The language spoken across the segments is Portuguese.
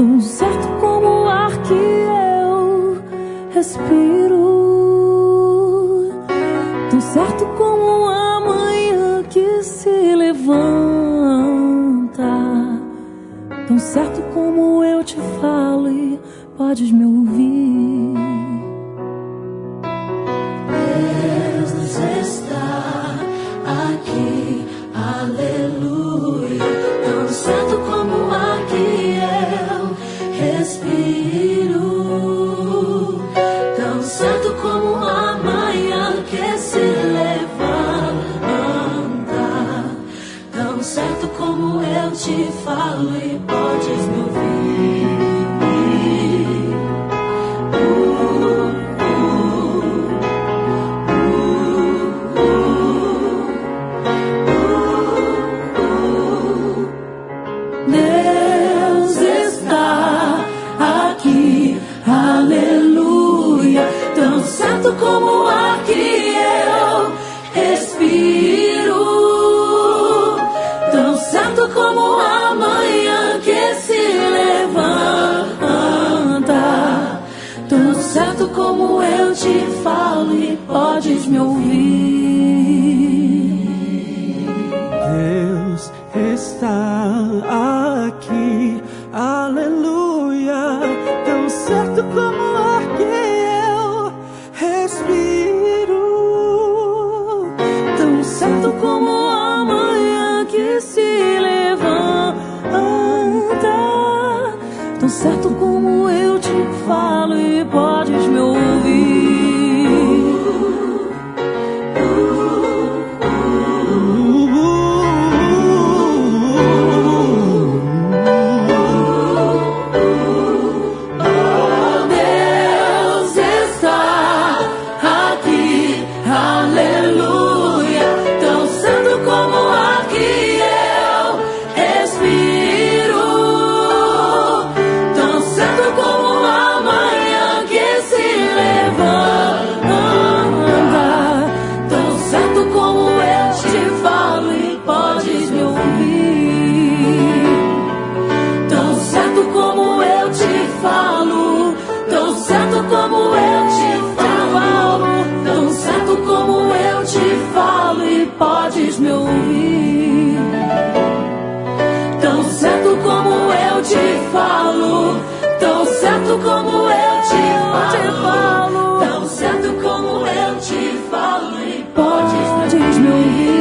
tão certo como o ar que eu respiro, tão certo como a manhã que se levanta, tão certo como eu te falo e podes me ouvir. Deus está aqui, aleluia, tão certo como o ar que eu respiro, tão certo como a manhã que se levanta, tão certo como eu te falo e podes me ouvir. Deus está aqui, aleluia, tão certo como o ar que eu respiro, tão certo como a manhã que se levanta, tão certo como eu te falo e podes me ouvir. Deus está aqui, aleluia, tão certo como o ar que eu respiro, Tão certo como a manhã que se levanta, tão certo como eu te falo e podes me ouvir. Deus está aqui, aleluia, tão certo como o ar que eu respiro, tão certo como a manhã que se levanta, tão certo como eu te falo e podes me ouvir. Tão certo como eu te falo, tão certo como eu te falo, tão certo como eu te falo e podes me ouvir. Tão certo como eu te falo, tão certo como eu te falo, tão certo como eu te falo e podes me ouvir.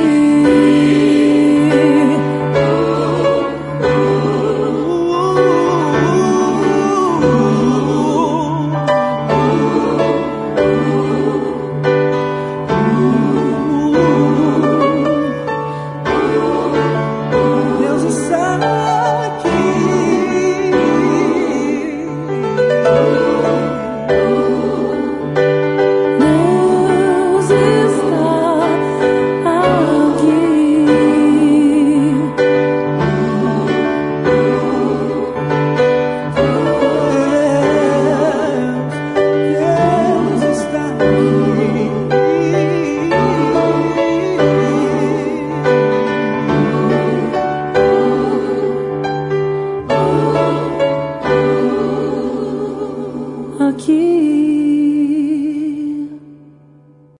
Deus está aqui. Deus está aqui. Deus está Aqui.